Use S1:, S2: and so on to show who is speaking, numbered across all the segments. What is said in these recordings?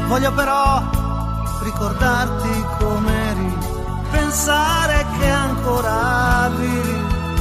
S1: Voglio però ricordarti com'eri, pensare che ancora arrivi.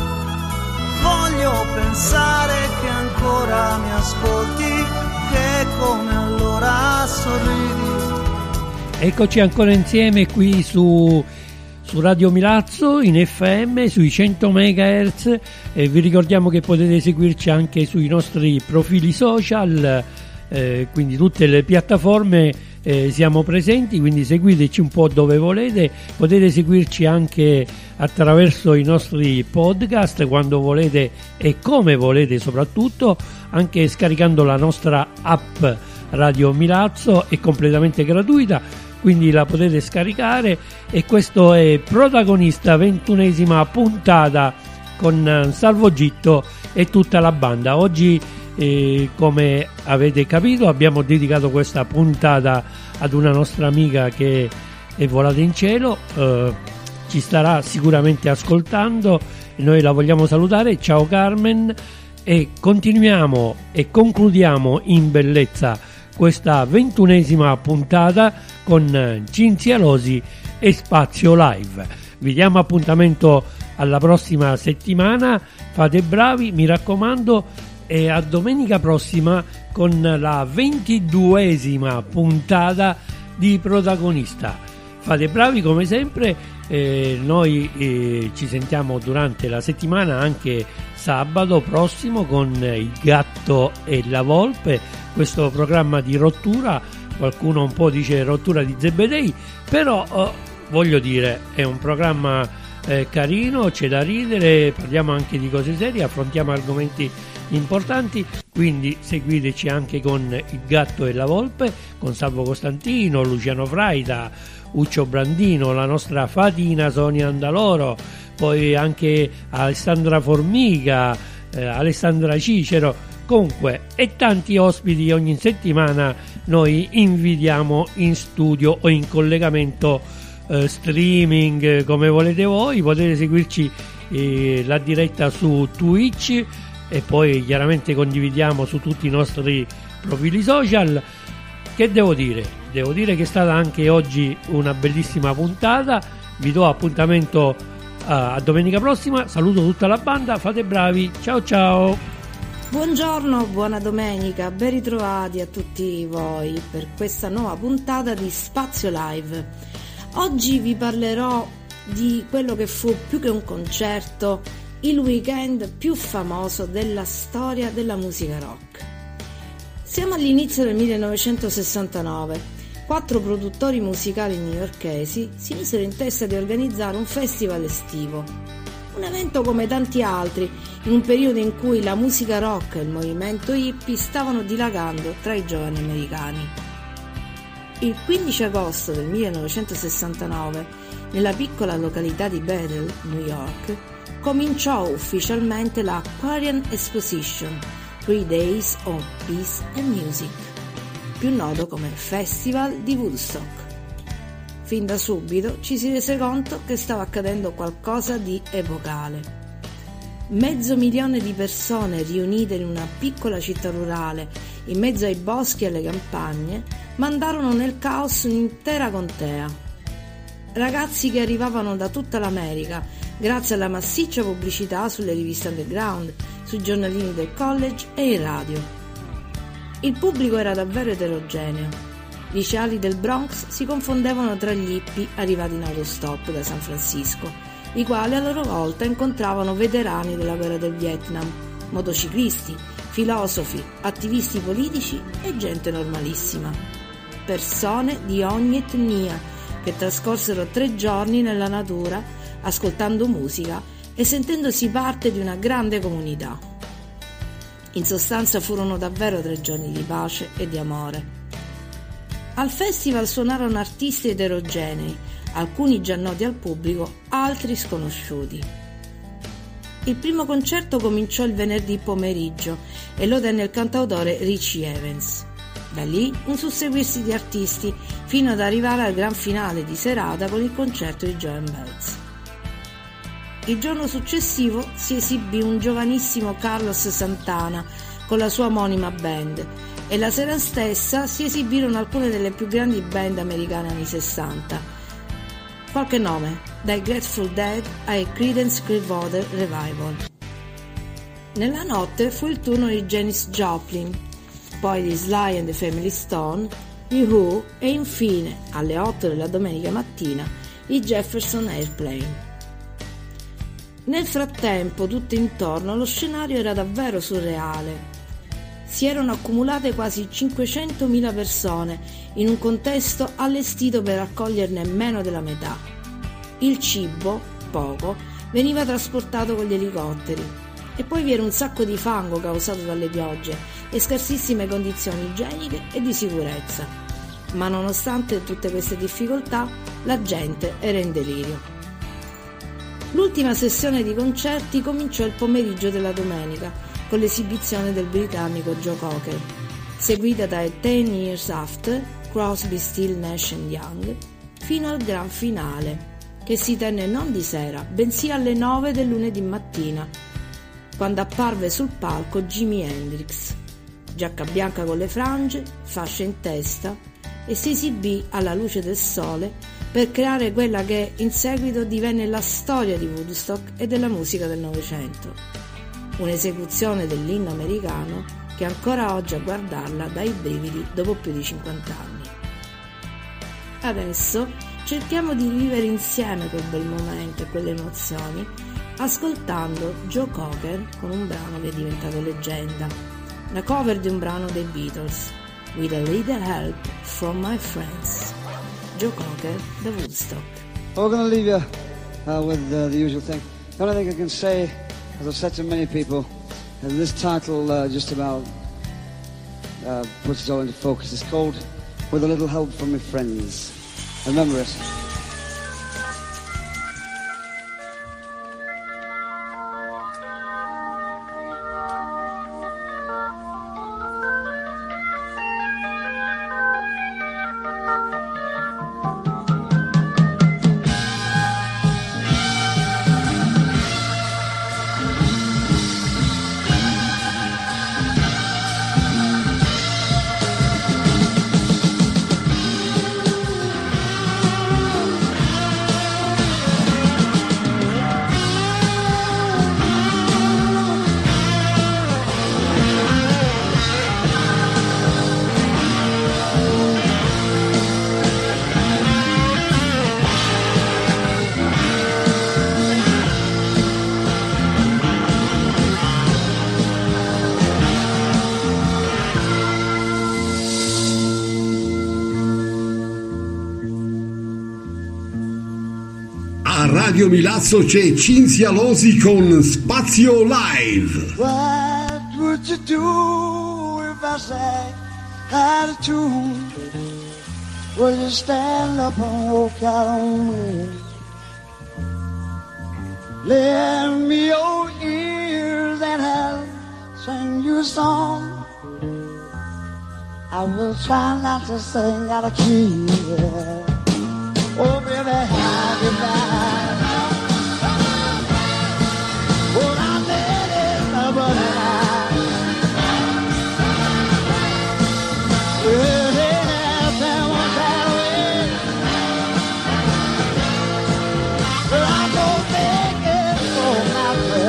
S1: Voglio pensare che ancora mi ascolti, che come allora sorridi.
S2: Eccoci ancora insieme qui su Radio Milazzo in FM sui 100 MHz e vi ricordiamo che potete seguirci anche sui nostri profili social, quindi tutte le piattaforme siamo presenti, quindi seguiteci un po' dove volete, potete seguirci anche attraverso i nostri podcast quando volete e come volete, soprattutto anche scaricando la nostra app Radio Milazzo, è completamente gratuita, quindi la potete scaricare. E questo è Protagonista, 21esima puntata con Salvo Gitto e tutta la banda. Oggi come avete capito abbiamo dedicato questa puntata ad una nostra amica che è volata in cielo, ci starà sicuramente ascoltando e noi la vogliamo salutare. Ciao Carmen, e continuiamo e concludiamo in bellezza questa 21esima puntata con Cinzia Losi e Spazio Live. Vi diamo appuntamento alla prossima settimana, fate bravi, mi raccomando, e a domenica prossima con la 22esima puntata di Protagonista. Fate bravi come sempre, noi ci sentiamo durante la settimana, anche sabato prossimo, con Il Gatto e la Volpe, questo programma di rottura, qualcuno un po' dice rottura di Zebedei, però voglio dire è un programma carino, c'è da ridere, parliamo anche di cose serie, affrontiamo argomenti importanti, quindi seguiteci anche con Il Gatto e la Volpe, con Salvo Costantino, Luciano Fraida, Uccio Brandino, la nostra Fatina Sonia Andaloro, poi anche Alessandra Formica, Alessandra Cicero, comunque, e tanti ospiti ogni settimana noi invitiamo in studio o in collegamento streaming, come volete voi. Potete seguirci la diretta su Twitch e poi chiaramente condividiamo su tutti i nostri profili social. Che devo dire? Devo dire che è stata anche oggi una bellissima puntata. Vi do appuntamento a domenica prossima, saluto tutta la banda, fate bravi, ciao ciao.
S3: Buongiorno, buona domenica, ben ritrovati a tutti voi per questa nuova puntata di Spazio Live. Oggi vi parlerò di quello che fu più che un concerto, il weekend più famoso della storia della musica rock. Siamo all'inizio del 1969. 4 produttori musicali newyorkesi si misero in testa di organizzare un festival estivo. Un evento come tanti altri, in un periodo in cui la musica rock e il movimento hippie stavano dilagando tra i giovani americani. Il 15 agosto del 1969, nella piccola località di Bethel, New York, cominciò ufficialmente la Aquarian Exposition, 3 Days of Peace and Music, più noto come Festival di Woodstock. Fin da subito ci si rese conto che stava accadendo qualcosa di epocale. 500.000 di persone riunite in una piccola città rurale, in mezzo ai boschi e alle campagne, mandarono nel caos un'intera contea. Ragazzi che arrivavano da tutta l'America, grazie alla massiccia pubblicità sulle riviste underground, sui giornalini del college e in radio. Il pubblico era davvero eterogeneo. Liceali del Bronx si confondevano tra gli hippie arrivati in autostop da San Francisco, i quali a loro volta incontravano veterani della guerra del Vietnam, motociclisti, filosofi, attivisti politici e gente normalissima. Persone di ogni etnia che trascorsero 3 giorni nella natura ascoltando musica e sentendosi parte di una grande comunità. In sostanza furono davvero 3 giorni di pace e di amore. Al festival suonarono artisti eterogenei, alcuni già noti al pubblico, altri sconosciuti. Il primo concerto cominciò il venerdì pomeriggio e lo tenne il cantautore Richie Evans. Da lì un susseguirsi di artisti fino ad arrivare al gran finale di serata con il concerto di Joan Baez. Il giorno successivo si esibì un giovanissimo Carlos Santana con la sua omonima band, e la sera stessa si esibirono alcune delle più grandi band americane anni 60. Qualche nome, dai Grateful Dead ai Creedence Clearwater Revival. Nella notte fu il turno di Janis Joplin, poi di Sly and the Family Stone, gli Who e infine, alle 8 della domenica mattina, i Jefferson Airplane. Nel frattempo, tutto intorno, lo scenario era davvero surreale. Si erano accumulate quasi 500.000 persone in un contesto allestito per accoglierne meno della metà. Il cibo, poco, veniva trasportato con gli elicotteri e poi vi era un sacco di fango causato dalle piogge e scarsissime condizioni igieniche e di sicurezza. Ma nonostante tutte queste difficoltà, la gente era in delirio. L'ultima sessione di concerti cominciò il pomeriggio della domenica con l'esibizione del britannico Joe Cocker, seguita dai 10 Years After, Crosby, Still, Nash & Young, fino al gran finale, che si tenne non di sera, bensì alle 9 del lunedì mattina, quando apparve sul palco Jimi Hendrix, giacca bianca con le frange, fasce in testa, e si esibì alla luce del sole per creare quella che in seguito divenne la storia di Woodstock e della musica del Novecento. Un'esecuzione dell'inno americano che ancora oggi a guardarla dà i brividi dopo più di 50 anni. Adesso cerchiamo di vivere insieme quel bel momento e quelle emozioni ascoltando Joe Cocker con un brano che è diventato leggenda, la cover di un brano dei Beatles, With a Little Help from My Friends. Joe Cocker, da Woodstock.
S4: We're going to leave you with the usual thing. The only thing I can say, as I've said to many people, and this title just about puts it all into focus. It's called With a Little Help from My Friends. Remember it.
S5: Radio Milazzo c'è Cinzia Losi con Spazio Live.
S1: What would you do if I sang out of tune? Will you stand up and walk out on me? Lend me your ears and I'll sing you a song. I will try not to sing out of key. Oh baby, how you back? Well, I let it run out. Well, if there was that way, well, I'm gonna make it for my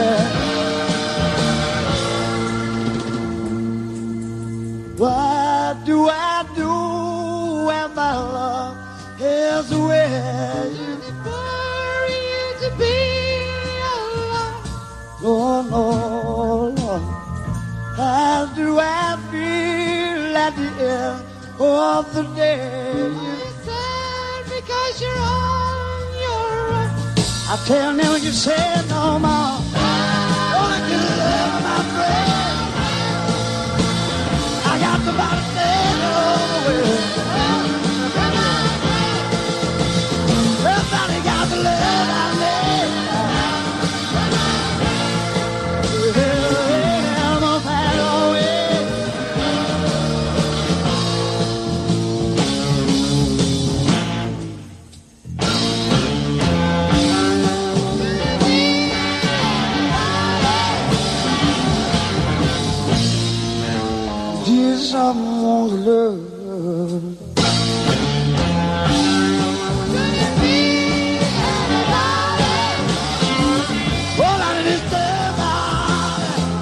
S1: friend. What do I do when my love is where you for you to be? Oh, no, Lord. How do I feel at the end of the day? You're sad because you're on your own. I tell them you say no more. Only can love my friend. I got the body thing all the way. Everybody got the love I need. someone's love. Well, I need to step out.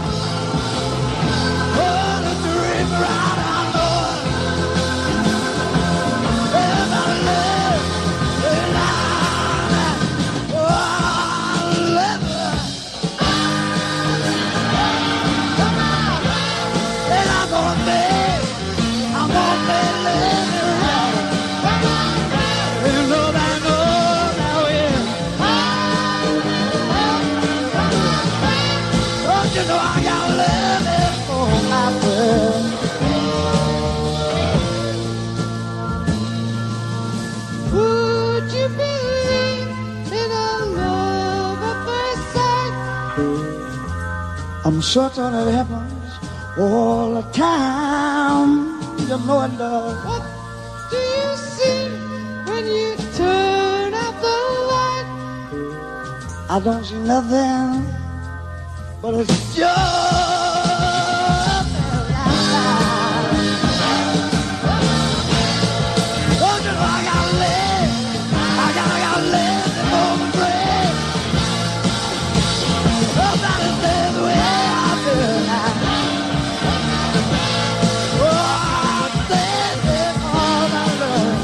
S1: Oh, the dream right out, Lord. Everybody live their life. Oh, I love her. Come on. And I'm gonna be living right. And nobody knows how it is. Don't you know I got love for my friend? Would you believe in a love at first sight? I'm certain it happens all the time. You know it does. What do you see when you turn out the light? I don't see nothing, but it's just don't you know I gotta live? I gotta live before my grave. Nobody says the way I feel now. Oh, I said it all my love.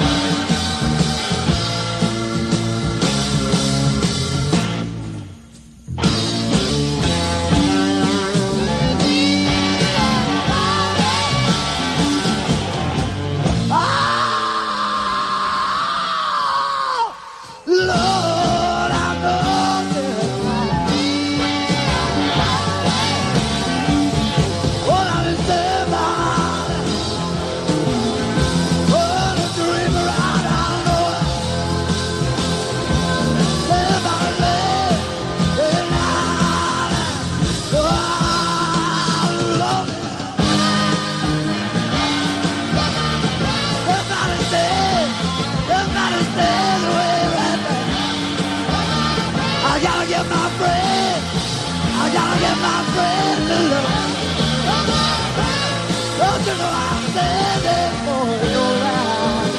S1: Lord, I know this. What I deserve, what a dream right I know. Live I live, and love it. Everybody says the way right there. I gotta get my friend. I gotta get my friend to love. Don't you know I'm standing for your life?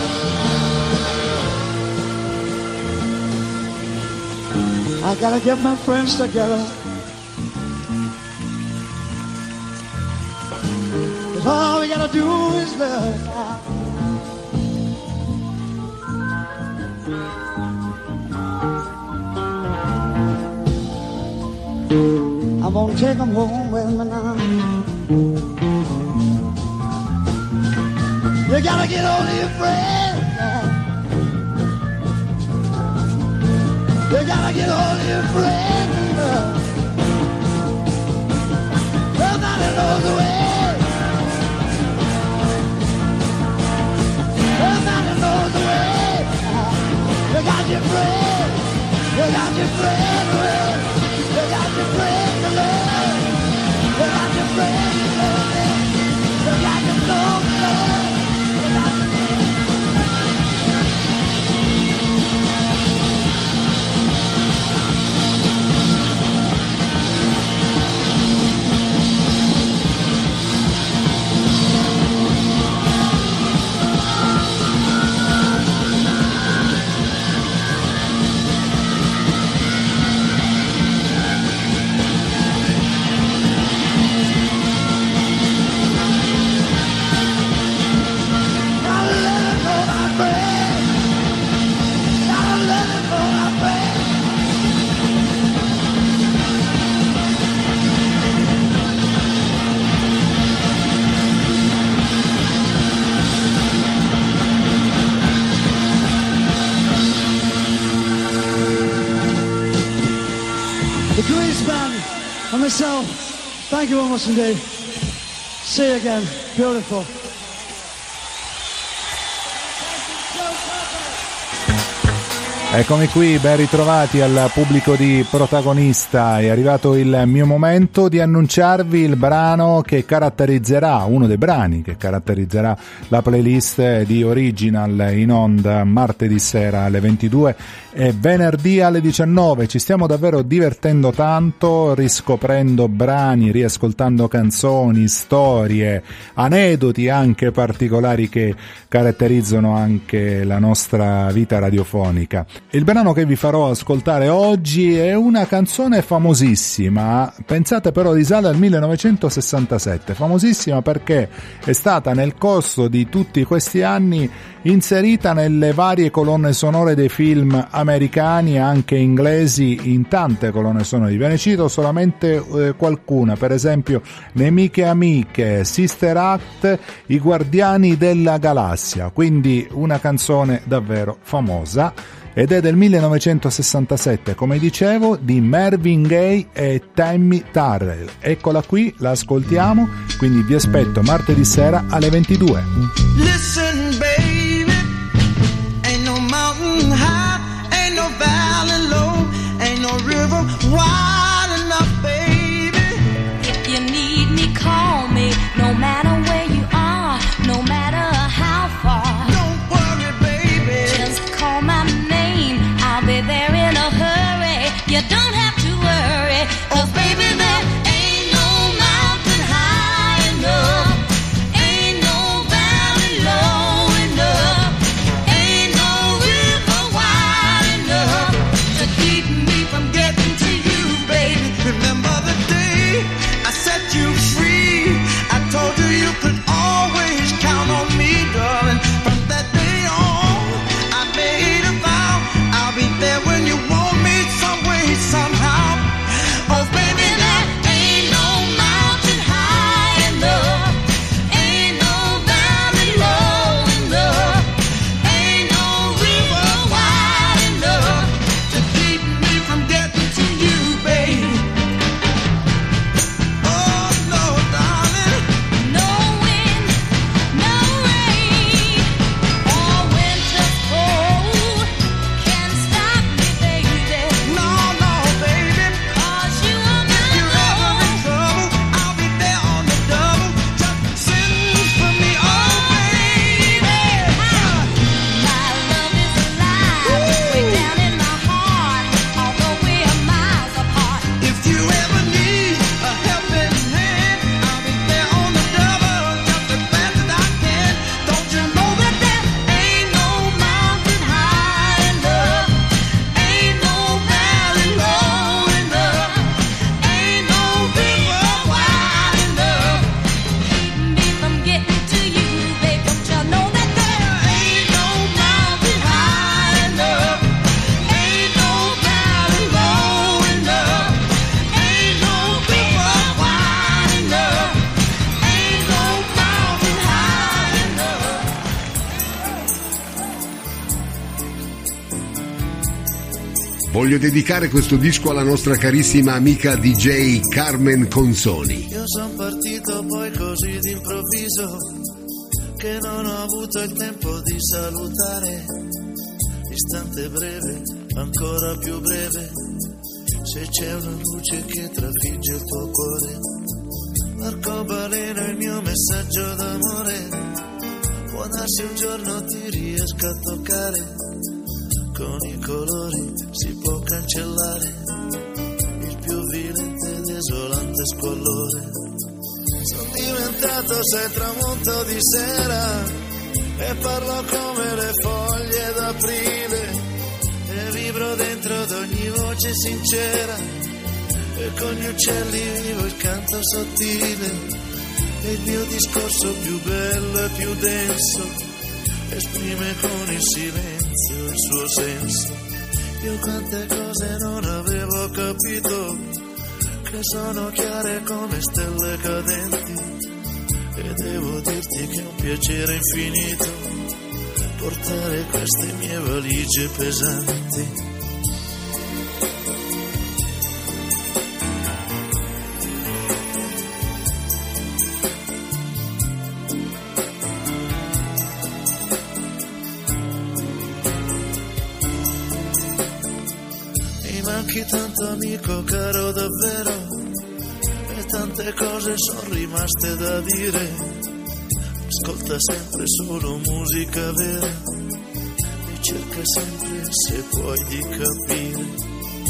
S1: I gotta get my friends together. 'Cause all we gotta do is love. I'm gonna take them home with me now. You gotta get hold of your friends. You gotta get hold of your friends. Nobody knows the way. Nobody knows the way. You got your friend. You got your friend. You got your friend to love. You got your friend to love. You got your soul to love. You got your the Grease Band and myself, thank you very much indeed. See you again. Beautiful.
S6: Eccomi qui, ben ritrovati al pubblico di Protagonista. È arrivato il mio momento di annunciarvi il brano che caratterizzerà, uno dei brani che caratterizzerà la playlist di Original in onda martedì sera alle 22 e venerdì alle 19. Ci stiamo davvero divertendo tanto, riscoprendo brani, riascoltando canzoni, storie, aneddoti anche particolari che caratterizzano anche la nostra vita radiofonica. Il brano che vi farò ascoltare oggi è una canzone famosissima, pensate però risale al 1967, famosissima perché è stata nel corso di tutti questi anni inserita nelle varie colonne sonore dei film americani, anche inglesi, in tante colonne sonore. Ve ne cito solamente qualcuna, per esempio Nemiche Amiche, Sister Act, I Guardiani della Galassia, quindi una canzone davvero famosa, ed è del 1967, come dicevo, di Marvin Gaye e Tammy Terrell. Eccola qui, la ascoltiamo, quindi vi aspetto martedì sera alle 22.
S1: Listen, baby, ain't no mountain high, ain't no valley low, ain't no river wide enough, baby.
S7: If you need me, call me, no matter where you are, no matter how far.
S1: Don't worry, baby,
S7: Just call my name, I'll be there in a hurry. You don't have to worry, 'cause baby, there ain't no mountain high enough, ain't no valley low enough, ain't no river wide enough to keep me from getting to you, baby.
S1: remember the day I set you free. I told you you could always count on me, darling. From that day on, I made a vow I'll be there when you want me, some way, somehow. Oh, baby, there ain't no mountain high enough, ain't no valley low enough, ain't no river wide enough to keep me from getting to you, baby. Oh, no, darling.
S7: No wind, no rain, or winter's cold can stop me, baby.
S1: No, no, baby.
S7: 'Cause you are
S1: If
S7: my
S1: you're ever in
S7: love.
S1: trouble, I'll be there on the double. Just send for me, oh, baby.
S7: My love is alive, way down in my heart, although we are miles apart.
S1: If you ever need a helping hand, I'll be there on the double, just as fast as I can. Don't you know that there ain't no mountain high enough, ain't no valley low enough, ain't no river wide enough
S7: Keep me from getting to you, babe. Don't you know that there
S1: ain't no mountain high enough, ain't no valley low enough, ain't no river wide enough, ain't no mountain high enough.
S5: Voglio dedicare questo disco alla nostra carissima amica DJ Carmen Consoni.
S8: Io son partito poi così d'improvviso che non ho avuto il tempo di salutare. Istante breve, ancora più breve, se c'è una luce che trafigge il tuo cuore. L'arcobaleno è il mio messaggio d'amore, può darsi un giorno ti riesca a toccare. Con i colori si può cancellare il più violento e desolante squallore. Sono diventato sei tramonto di sera e parlo come le foglie d'aprile e vibro dentro ad ogni voce sincera e con gli uccelli vivo il canto sottile e il mio discorso più bello e più denso esprime con il silenzio il suo senso. Io quante cose non avevo capito, che sono chiare come stelle cadenti, e devo dirti che è un piacere infinito portare queste mie valigie pesanti. Manchi tanto amico caro davvero, e tante cose sono rimaste da dire. Ascolta sempre solo musica vera e cerca sempre se puoi di capire.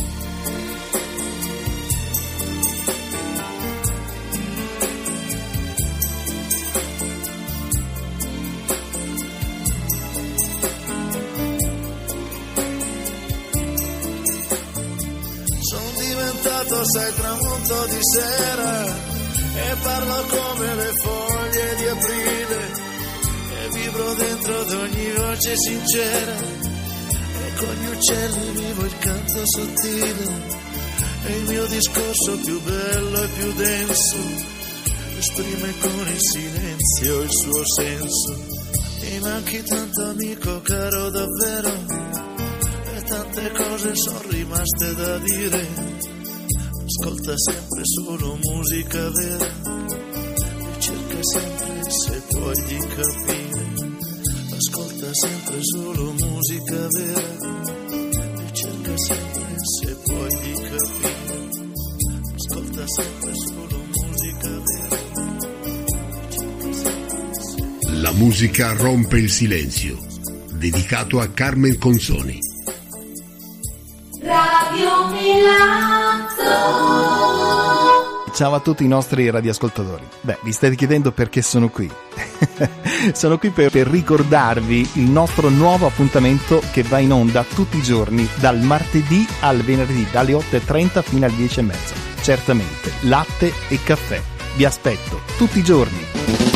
S8: Sai, tramonto di sera e parlo come le foglie di aprile e vibro dentro ad ogni voce sincera e con gli uccelli vivo il canto sottile e il mio discorso più bello e più denso esprime con il silenzio il suo senso. Mi manchi tanto amico caro davvero e tante cose sono rimaste da dire. Ascolta sempre solo musica vera e cerca sempre se puoi di capire. Ascolta sempre solo musica vera e cerca sempre se puoi di capire. Ascolta sempre solo musica vera e cerca sempre se...
S5: La musica rompe il silenzio, dedicato a Carmen Consoni.
S7: Radio Milazzo.
S9: Ciao a tutti i nostri radioascoltatori. Vi state chiedendo perché sono qui. Sono qui per ricordarvi il nostro nuovo appuntamento che va in onda tutti i giorni, dal martedì al venerdì, dalle 8:30 fino alle 10:30. Certamente, latte e caffè. Vi aspetto tutti i giorni.